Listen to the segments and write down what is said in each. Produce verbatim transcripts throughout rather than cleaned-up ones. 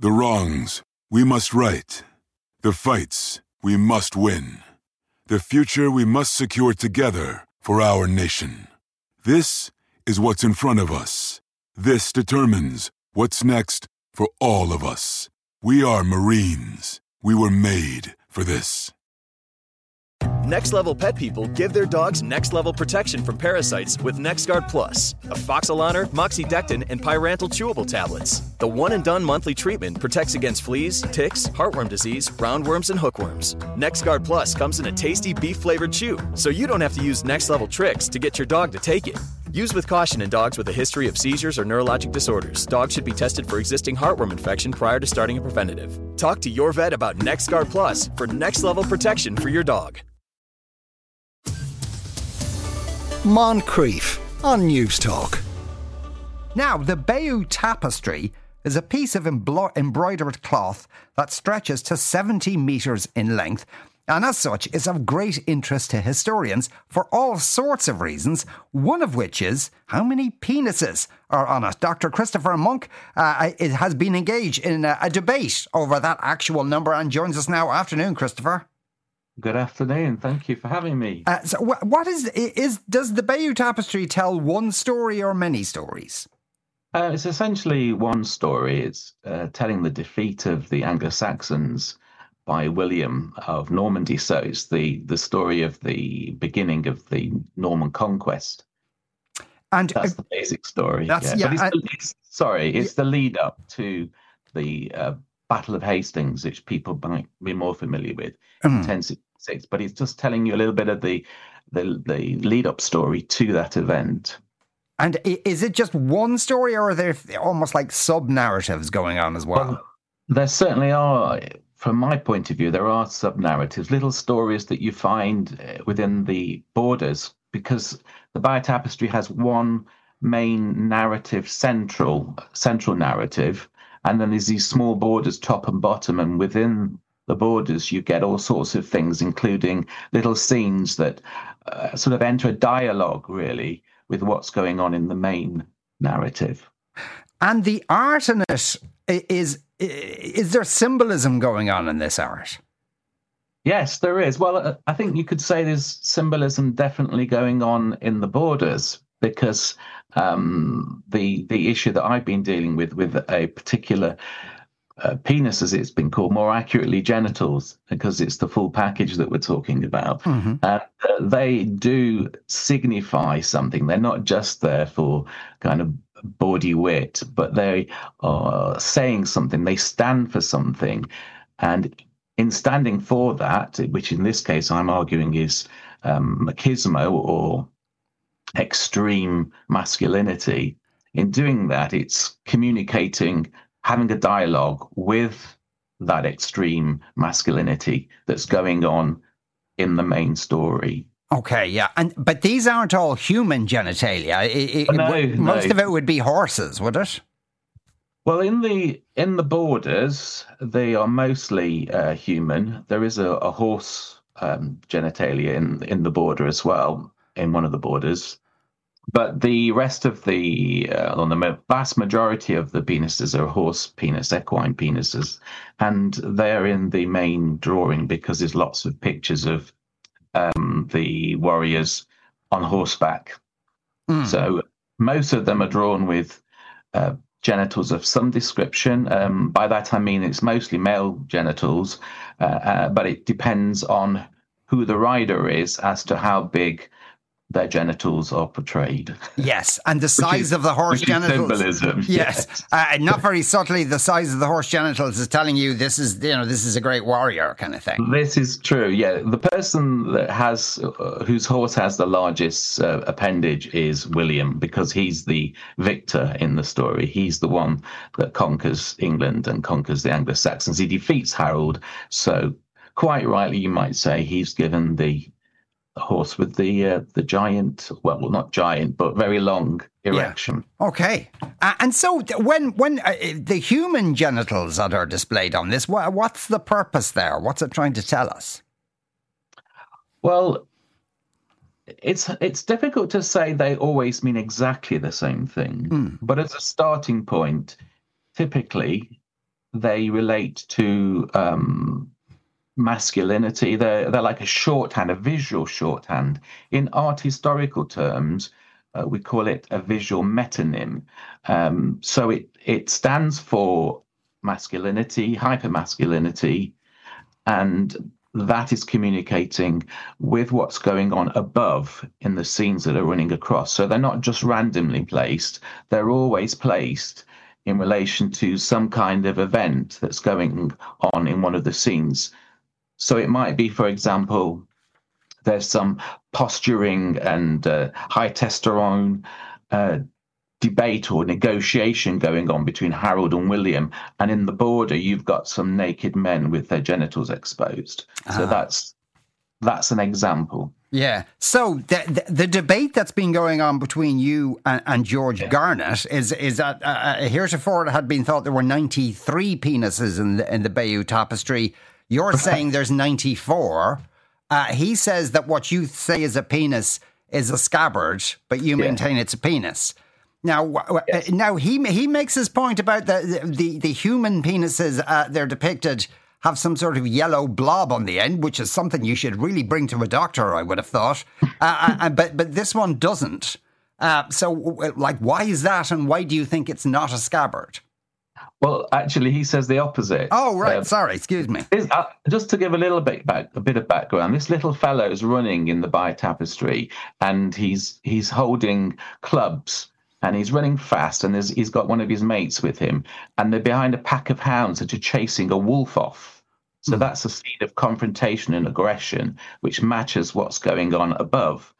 The wrongs we must right. The fights we must win. The future we must secure together for our nation. This is what's in front of us. This determines what's next for all of us. We are Marines. We were made for this. Next Level Pet people give their dogs next-level protection from parasites with NexGard Plus, Afoxolaner, Moxidectin, and Pyrantel chewable tablets. The one-and-done monthly treatment protects against fleas, ticks, heartworm disease, roundworms, and hookworms. NexGard Plus comes in a tasty beef-flavored chew, so you don't have to use next-level tricks to get your dog to take it. Use with caution in dogs with a history of seizures or neurologic disorders. Dogs should be tested for existing heartworm infection prior to starting a preventative. Talk to your vet about NexGard Plus for next-level protection for your dog. Moncrief on News Talk. Now, the Bayeux Tapestry is a piece of embro- embroidered cloth that stretches to seventy metres in length, and as such is of great interest to historians for all sorts of reasons, one of which is how many penises are on it. Doctor Christopher Monk uh, it has been engaged in a, a debate over that actual number and joins us now. Afternoon, Christopher. Good afternoon. Thank you for having me. Uh, so, wh- what is is does the Bayeux Tapestry tell one story or many stories? Uh, it's essentially one story. It's uh, telling the defeat of the Anglo-Saxons by William of Normandy. So it's the the story of the beginning of the Norman conquest. And that's uh, the basic story. That's yeah. yeah. But it's, and, the, it's, sorry, it's yeah. the lead up to the uh, Battle of Hastings, which people might be more familiar with, mm. in ten sixty-six. But it's just telling you a little bit of the the, the lead up story to that event. And is it just one story, or are there almost like sub narratives going on as well? well? There certainly are. From my point of view, there are sub narratives, little stories that you find within the borders, because the Bayeux Tapestry has one main narrative, central central narrative. And then there's these small borders, top and bottom, and within the borders you get all sorts of things, including little scenes that uh, sort of enter a dialogue, really, with what's going on in the main narrative. And the art in it, is, is there symbolism going on in this art? Yes, there is. Well, I think you could say there's symbolism definitely going on in the borders, because um, the the issue that I've been dealing with, with a particular uh, penis, as it's been called, more accurately genitals, because it's the full package that we're talking about. Mm-hmm. And uh, they do signify something. They're not just there for kind of bawdy wit, but they are saying something. They stand for something. And in standing for that, which in this case I'm arguing is um, machismo, or extreme masculinity, in doing that, it's communicating, having a dialogue with that extreme masculinity that's going on in the main story. Okay, yeah, and but these aren't all human genitalia. It, it, no, it, most no. of it would be horses, would it? Well, in the in the borders, they are mostly uh, human. There is a, a horse um, genitalia in in the border as well, in one of the borders. But the rest of the, uh, on the vast majority of the penises are horse penis, equine penises, and they're in the main drawing because there's lots of pictures of um, the warriors on horseback. Mm. So most of them are drawn with uh, genitals of some description. Um, by that I mean it's mostly male genitals, uh, uh, but it depends on who the rider is as to how big their genitals are portrayed. Yes, and the size is, of the horse genitals. Symbolism. Yes, yes. Uh, not very subtly. The size of the horse genitals is telling you this is, you know, this is a great warrior kind of thing. This is true. Yeah, the person that has uh, whose horse has the largest uh, appendage is William, because he's the victor in the story. He's the one that conquers England and conquers the Anglo-Saxons. He defeats Harold. So, quite rightly, you might say he's given the The horse with the uh, the giant, well, well, not giant, but very long erection. Yeah. Okay, uh, and so when when uh, the human genitals that are displayed on this, wh- what's the purpose there? What's it trying to tell us? Well, it's it's difficult to say they always mean exactly the same thing, mm. but as a starting point, typically they relate to um, masculinity. They're, they're like a shorthand, a visual shorthand. In art historical terms, uh, we call it a visual metonym. Um, so it, it stands for masculinity, hypermasculinity, and that is communicating with what's going on above in the scenes that are running across. So they're not just randomly placed, they're always placed in relation to some kind of event that's going on in one of the scenes. So it might be, for example, there's some posturing and uh, high testosterone uh, debate or negotiation going on between Harold and William, and in the border you've got some naked men with their genitals exposed. Uh-huh. So that's that's an example. Yeah. So the, the the debate that's been going on between you and, and George yeah. Garnett is is that uh, heretofore it had been thought there were ninety-three penises in the in the Bayeux Tapestry. You're saying there's ninety-four. Uh, he says that what you say is a penis is a scabbard, but you yeah. maintain it's a penis. Now, yes. now he he makes his point about the the, the human penises. Uh, they're depicted have some sort of yellow blob on the end, which is something you should really bring to a doctor, I would have thought. uh, uh, but but this one doesn't. Uh, so, like, why is that, and why do you think it's not a scabbard? Well, actually, he says the opposite. Oh, right. Uh, Sorry, excuse me. This, uh, just to give a little bit back, a bit of background, this little fellow is running in the Bayeux Tapestry, and he's he's holding clubs, and he's running fast, and he's got one of his mates with him, and they're behind a pack of hounds that are chasing a wolf off. So mm. that's a scene of confrontation and aggression, which matches what's going on above.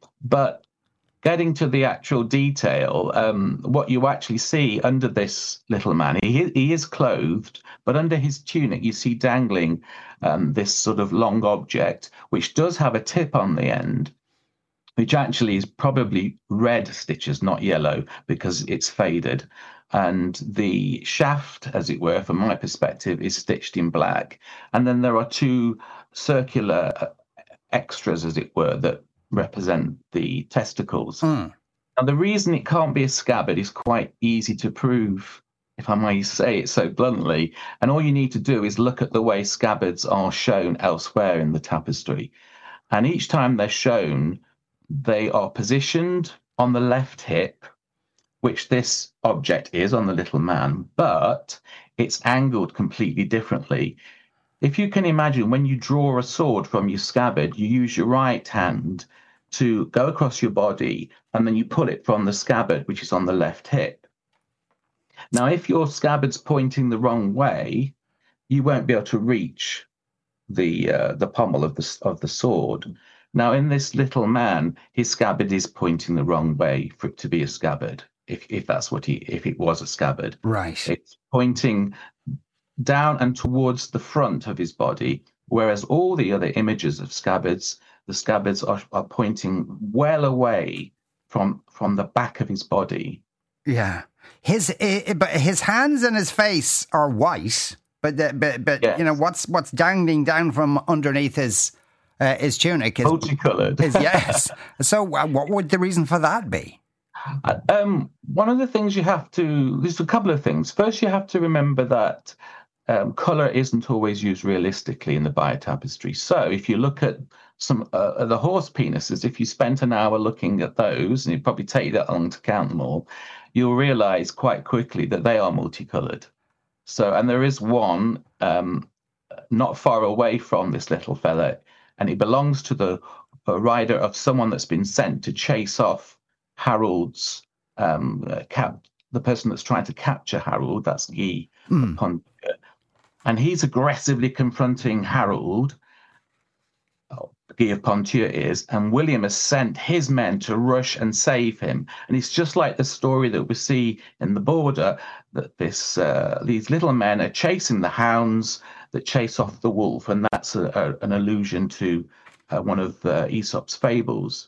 But getting to the actual detail, um, what you actually see under this little man, he he is clothed, but under his tunic you see dangling um, this sort of long object, which does have a tip on the end, which actually is probably red stitches, not yellow, because it's faded. And the shaft, as it were, from my perspective, is stitched in black. And then there are two circular extras, as it were, that represent the testicles. Mm. Now, the reason it can't be a scabbard is quite easy to prove, if I may say it so bluntly. And all you need to do is look at the way scabbards are shown elsewhere in the tapestry. And each time they're shown, they are positioned on the left hip, which this object is on the little man, but it's angled completely differently. If you can imagine, when you draw a sword from your scabbard, you use your right hand to go across your body, and then you pull it from the scabbard, which is on the left hip. Now, if your scabbard's pointing the wrong way, you won't be able to reach the uh, the pommel of the of the sword. Now, in this little man, his scabbard is pointing the wrong way for it to be a scabbard. If if that's what he if it was a scabbard, right? It's pointing down and towards the front of his body, whereas all the other images of scabbards, the scabbards are, are pointing well away from from the back of his body. Yeah, his uh, but his hands and his face are white, but the, but but yes. you know what's what's dangling down from underneath his uh, his tunic is multicolored. Is, yes. So, uh, what would the reason for that be? Um, one of the things you have to, there's a couple of things. First, you have to remember that um, colour isn't always used realistically in the Bayeux Tapestry. So if you look at some uh, the horse penises, if you spent an hour looking at those, and it'd probably take you that long to count them all, you'll realise quite quickly that they are multicoloured. So, and there is one um, not far away from this little fella, and it belongs to the uh, rider of someone that's been sent to chase off Harold's um, uh, cap, the person that's trying to capture Harold, that's Guy mm. of Ponthieu, and he's aggressively confronting Harold. Oh, Guy of Ponthieu is, and William has sent his men to rush and save him. And it's just like the story that we see in the border, that this uh, these little men are chasing the hounds that chase off the wolf, and that's a, a, an allusion to uh, one of uh, Aesop's fables.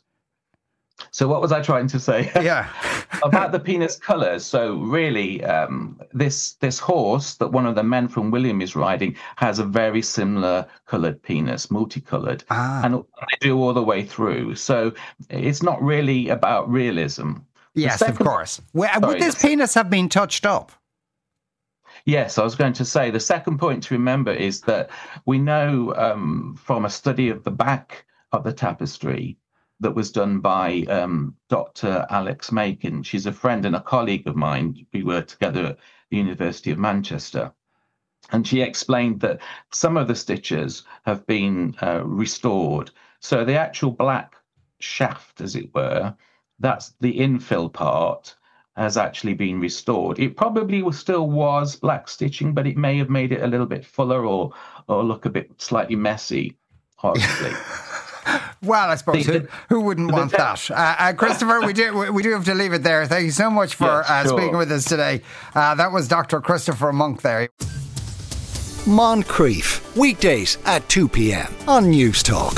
So what was I trying to say? Yeah. About the penis colours. So really, um, this this horse that one of the men from William is riding has a very similar coloured penis, multicoloured, ah. and they do all the way through. So it's not really about realism. Yes, second, of course. Well, sorry, would this penis have been touched up? Yes, I was going to say the second point to remember is that we know um, from a study of the back of the tapestry that was done by um, Doctor Alex Makin. She's a friend and a colleague of mine. We were together at the University of Manchester. And she explained that some of the stitches have been uh, restored. So the actual black shaft, as it were, that's the infill part, has actually been restored. It probably was, still was black stitching, but it may have made it a little bit fuller or or look a bit slightly messy, possibly. Well, I suppose The- who, who wouldn't want the- that? Uh, uh, Christopher, we do we- we do have to leave it there. Thank you so much for Yeah, uh, sure. speaking with us today. Uh, that was Doctor Christopher Monk there. Moncrief, weekdays at two p.m. on News Talk.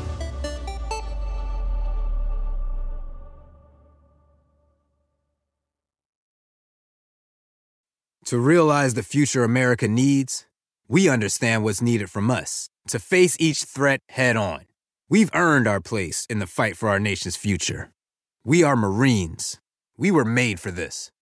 To realize the future America needs, we understand what's needed from us to face each threat head on. We've earned our place in the fight for our nation's future. We are Marines. We were made for this.